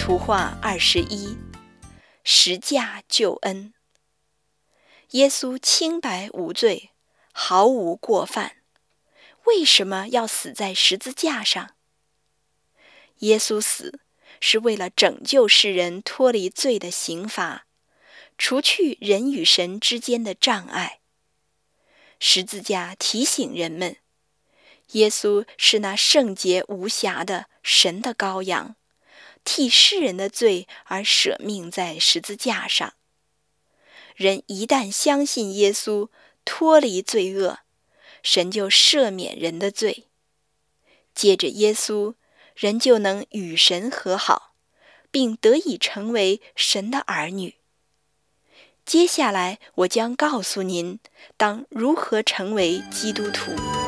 图画21，十架救恩。耶稣清白无罪，毫无过犯，为什么要死在十字架上？耶稣死是为了拯救世人脱离罪的刑罚，除去人与神之间的障碍。十字架提醒人们，耶稣是那圣洁无瑕的神的羔羊，替世人的罪而舍命在十字架上。人一旦相信耶稣，脱离罪恶，神就赦免人的罪。借着耶稣，人就能与神和好，并得以成为神的儿女。接下来我将告诉您，当如何成为基督徒。